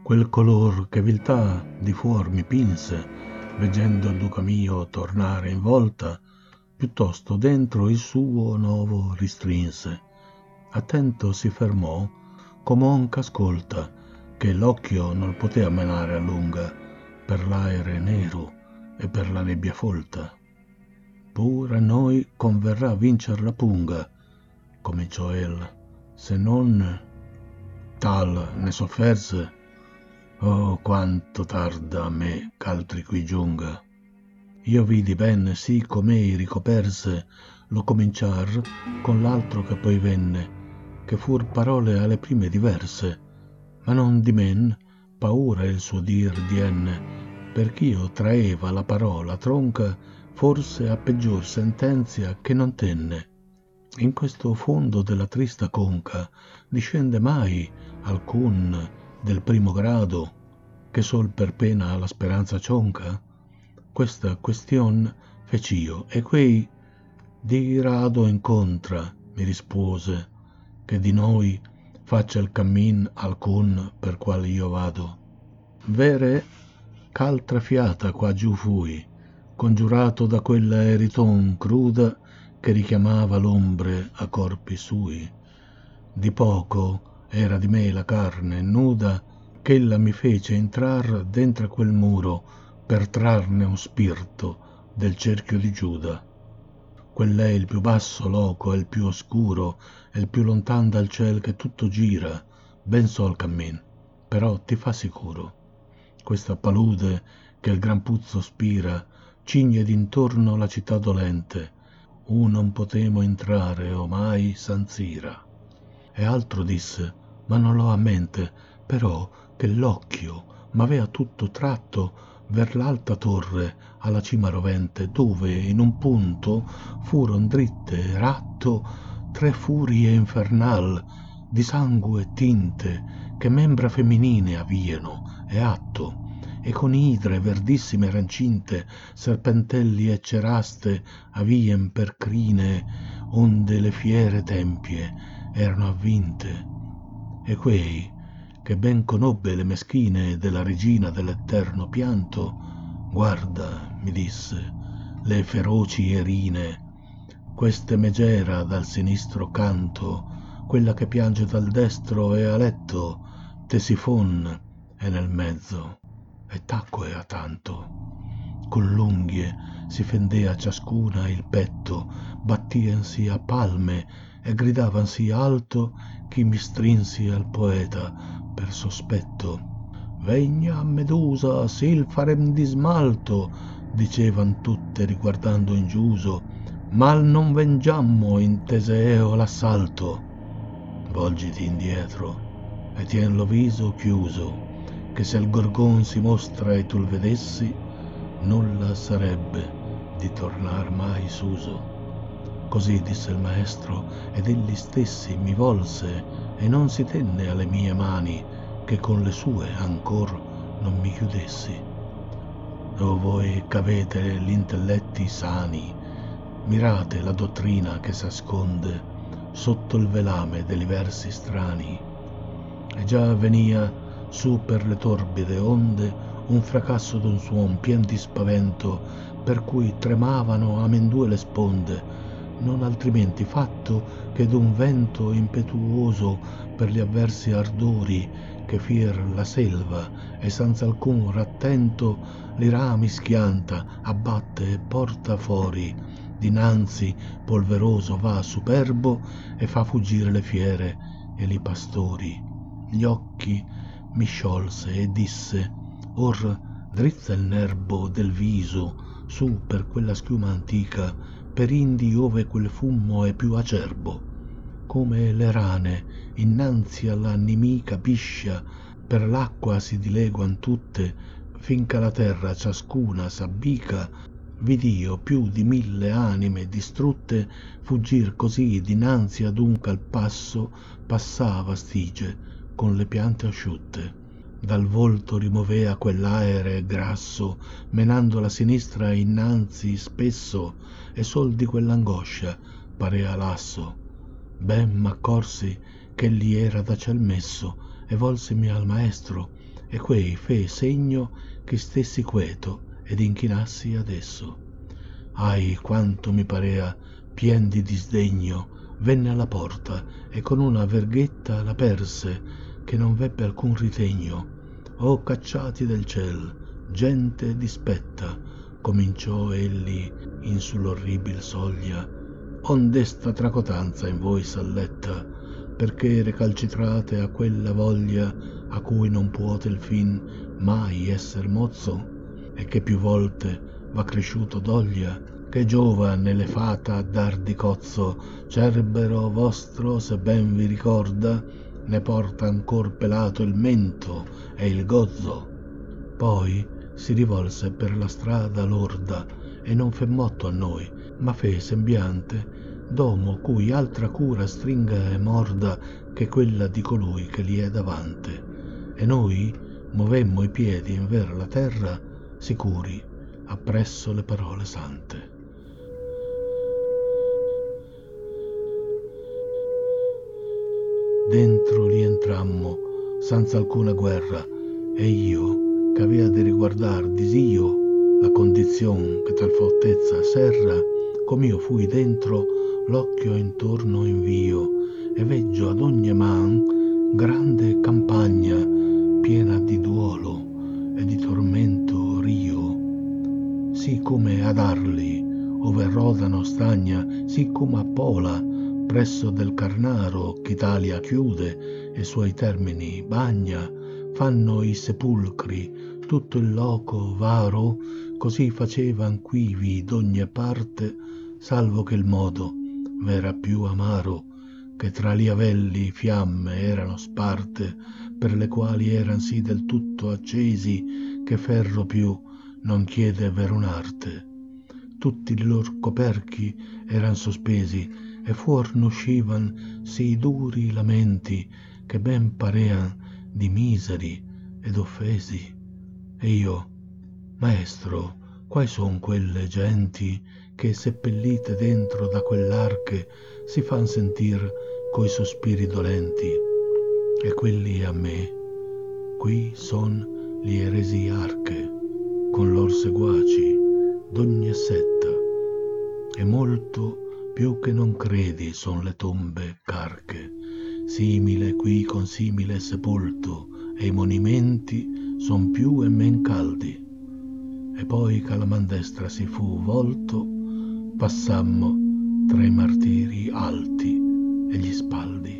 Quel color che viltà di fuor mi pinse, veggendo il duca mio tornare in volta, piuttosto dentro il suo novo ristrinse. Attento si fermò, com'on ch'ascolta, che l'occhio non potea menare a lunga, per l'aere nero e per la nebbia folta. Pur a noi converrà vincer la punga, cominciò el, se non tal ne sofferse. Oh, quanto tarda a me ch'altri qui giunga. Io vidi ben sì com'ei ricoperse lo cominciar con l'altro che poi venne, che fur parole alle prime diverse, ma non di men paura il suo dir dienne, perch'io traeva la parola tronca forse a peggior sentenzia che non tenne. In questo fondo della trista conca discende mai alcun del primo grado, che sol per pena la speranza cionca? Questa question fec'io, e quei di rado incontra, mi rispose, che di noi faccia il cammin alcun per quale io vado. Vere ch'altra fiata qua giù fui, congiurato da quella eriton cruda che richiamava l'ombre a corpi sui. Di poco era di me la carne nuda, ch'ella mi fece entrar dentro quel muro per trarne un spirto del cerchio di Giuda. Quell'è il più basso loco, è il più oscuro, è il più lontan dal ciel che tutto gira, ben so il cammin, però ti fa sicuro. Questa palude che il gran puzzo spira, cigne d'intorno la città dolente, non potemo entrare omai sanz'ira. E altro disse, ma non l'ho a mente, però che l'occhio m'avea tutto tratto ver l'alta torre alla cima rovente, dove in un punto furon dritte ratto 3 furie infernal di sangue tinte che membra femminine avieno e atto, e con idre verdissime rancinte, serpentelli e ceraste avien per crine, onde le fiere tempie erano avvinte. E quei che ben conobbe le meschine della regina dell'eterno pianto, guarda, mi disse, le feroci erine, queste megera dal sinistro canto, quella che piange dal destro e a letto, Tesifon è nel mezzo, e tacque a tanto. Con l'unghie si fendea ciascuna il petto, battiansi a palme e gridavansi alto chi mi strinsi al poeta per sospetto. Vegna Medusa, sil farem di smalto, dicevan tutte riguardando ingiuso, mal non vengiammo in Teseo l'assalto. Volgiti indietro e tien lo viso chiuso, che se il Gorgon si mostra e tu il vedessi, nulla sarebbe di tornar mai suso. Così disse il maestro, ed egli stessi mi volse e non si tenne alle mie mani, che con le sue ancor non mi chiudessi. O voi ch'avete gli intelletti sani, mirate la dottrina che s'asconde sotto il velame degli versi strani. E già venia su per le torbide onde un fracasso d'un suon pien di spavento, per cui tremavano amendue le sponde, non altrimenti fatto che d'un vento impetuoso per gli avversi ardori che fier la selva e senza alcun rattento li rami schianta, abbatte e porta fuori, dinanzi polveroso va superbo e fa fuggire le fiere e li pastori. Gli occhi mi sciolse e disse, or drizza il nerbo del viso su per quella schiuma antica, per indi ove quel fumo è più acerbo, come le rane innanzi alla nimica piscia per l'acqua si dileguan tutte, finché la terra ciascuna s'abbica, vid'io più di 1000 anime distrutte fuggir così dinanzi adunque al passo passava stige con le piante asciutte. Dal volto rimovea quell'aere grasso, menando la sinistra innanzi spesso, e sol di quell'angoscia parea lasso. Ben m'accorsi ch'egli era da ciel messo, e volsimi al maestro, e quei fe segno che stessi queto ed inchinassi adesso. Ahi, quanto mi parea pien di disdegno, venne alla porta e con una verghetta l'aperse, che non vebbe alcun ritegno. O cacciati del ciel, gente dispetta, cominciò egli in sull'orribil soglia, ond'esta tracotanza in voi s'alletta, perché recalcitrate a quella voglia a cui non puote il fin mai esser mozzo, e che più volte va cresciuto doglia, che giova nelle fata a dar di cozzo, cerbero vostro, se ben vi ricorda, ne porta ancor pelato il mento e il gozzo. Poi si rivolse per la strada lorda e non fe motto a noi, ma fe sembiante d'omo cui altra cura stringa e morda che quella di colui che gli è davante. E noi movemmo i piedi inver la terra, sicuri appresso le parole sante. Dentro rientrammo senza alcuna guerra, e io, che avea di riguardar disio la condizion che tal fortezza serra, com'io fui dentro, l'occhio intorno invio, e veggio ad ogni man grande campagna piena di duolo e di tormento rio, sì come ad Arli, ove Rodano stagna, sì come a Pola, presso del Carnaro ch'Italia chiude e suoi termini bagna, fanno i sepulcri tutto il loco varo, così facevan quivi d'ogni parte, salvo che il modo v'era più amaro, che tra li avelli fiamme erano sparte, per le quali eran sì del tutto accesi, che ferro più non chiede veronarte. Tutti i lor coperchi eran sospesi, e fuor n'uscivan sì duri lamenti, che ben parean di miseri ed offesi. E io, maestro, quai son quelle genti che seppellite dentro da quell'arche si fan sentir coi sospiri dolenti? E quelli a me, qui son gli eresiarche, con lor seguaci d'ogni setta, e molto più che non credi son le tombe carche, simile qui con simile sepolto, e i monimenti son più e men caldi. E poi che alla man destra si fu volto, passammo tra i martiri alti e gli spaldi.